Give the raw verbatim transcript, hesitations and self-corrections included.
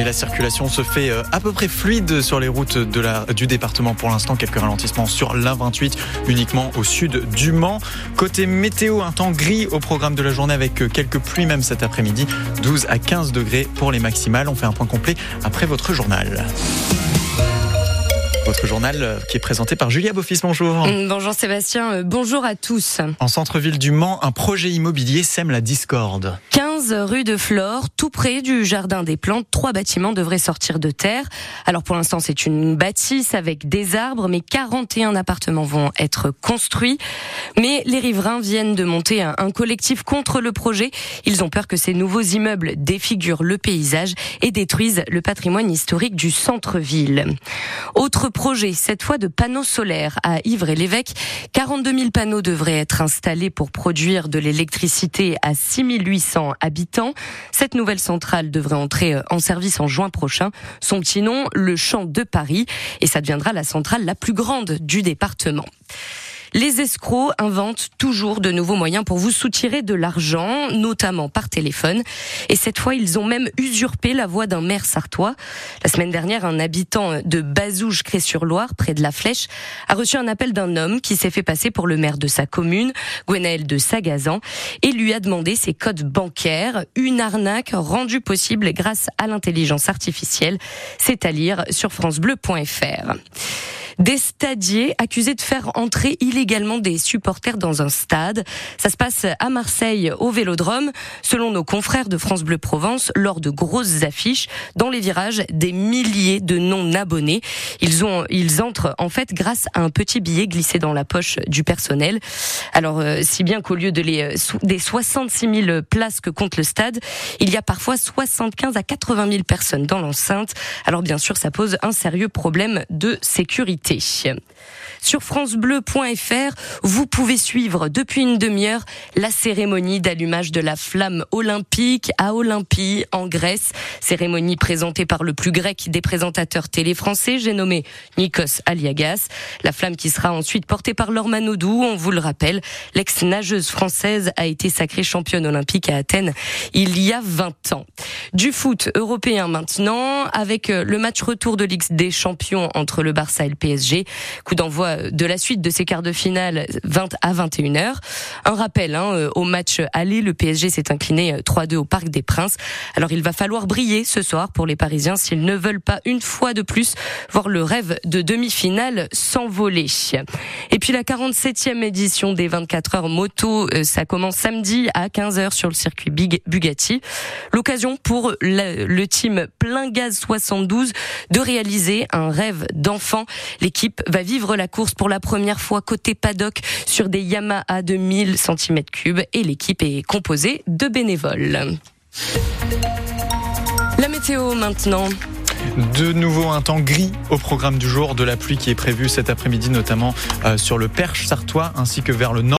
Et la circulation se fait à peu près fluide sur les routes de la, du département pour l'instant. Quelques ralentissements sur l'A vingt-huit, uniquement au sud du Mans. Côté météo, un temps gris au programme de la journée avec quelques pluies même cet après-midi. douze à quinze degrés pour les maximales. On fait un point complet après votre journal. Votre journal qui est présenté par Julia Beaufils, bonjour. Bonjour Sébastien, bonjour à tous. En centre-ville du Mans, un projet immobilier sème la discorde. quinze rue de Flore, tout près du Jardin des Plantes, trois bâtiments devraient sortir de terre. Alors pour l'instant c'est une bâtisse avec des arbres, mais quarante et un appartements vont être construits. Mais les riverains viennent de monter un, un collectif contre le projet. Ils ont peur que ces nouveaux immeubles défigurent le paysage et détruisent le patrimoine historique du centre-ville. Autre projet, cette fois de panneaux solaires à Ivry-l'Évêque. quarante-deux mille panneaux devraient être installés pour produire de l'électricité à six mille huit cents habitants. Cette nouvelle centrale devrait entrer en service en juin prochain. Son petit nom, le Champ de Paris. Et ça deviendra la centrale la plus grande du département. Les escrocs inventent toujours de nouveaux moyens pour vous soutirer de l'argent, notamment par téléphone. Et cette fois, ils ont même usurpé la voix d'un maire sartois. La semaine dernière, un habitant de Bazouges-Cré-sur-Loire, près de la Flèche, a reçu un appel d'un homme qui s'est fait passer pour le maire de sa commune, Gwenaël de Sagazan, et lui a demandé ses codes bancaires. Une arnaque rendue possible grâce à l'intelligence artificielle. C'est à lire sur francebleu point f r. Des stadiers accusés de faire entrer illégalement des supporters dans un stade. Ça se passe à Marseille, au Vélodrome. Selon nos confrères de France Bleu Provence, lors de grosses affiches, dans les virages, des milliers de non-abonnés. Ils ont, ils entrent en fait grâce à un petit billet glissé dans la poche du personnel. Alors, euh, si bien qu'au lieu de les, des soixante-six mille places que compte le stade, il y a parfois soixante-quinze à quatre-vingt mille personnes dans l'enceinte. Alors bien sûr, ça pose un sérieux problème de sécurité. Sur francebleu point f r, vous pouvez suivre depuis une demi-heure la cérémonie d'allumage de la flamme olympique à Olympie, en Grèce. Cérémonie présentée par le plus grec des présentateurs télé français, j'ai nommé Nikos Aliagas. La flamme qui sera ensuite portée par Laure Manodou, on vous le rappelle. L'ex-nageuse française a été sacrée championne olympique à Athènes il y a vingt ans. Du foot européen maintenant, avec le match retour de Ligue des Champions entre le Barça et le P S G. Coup d'envoi de la suite de ces quarts de finale vingt à vingt et une heures. Un rappel, hein, au match aller, le P S G s'est incliné trois deux au Parc des Princes. Alors il va falloir briller ce soir pour les Parisiens s'ils ne veulent pas une fois de plus voir le rêve de demi-finale s'envoler. Et puis la quarante-septième édition des vingt-quatre heures moto, ça commence samedi à quinze heures sur le circuit Bugatti. L'occasion pour le, le team Plein Gaz soixante-douze de réaliser un rêve d'enfant. L'équipe va vivre la course pour la première fois côté paddock sur des Yamaha de mille centimètres cubes et l'équipe est composée de bénévoles. La météo maintenant. De nouveau un temps gris au programme du jour, de la pluie qui est prévue cet après-midi, notamment euh, sur le Perche sartois ainsi que vers le nord.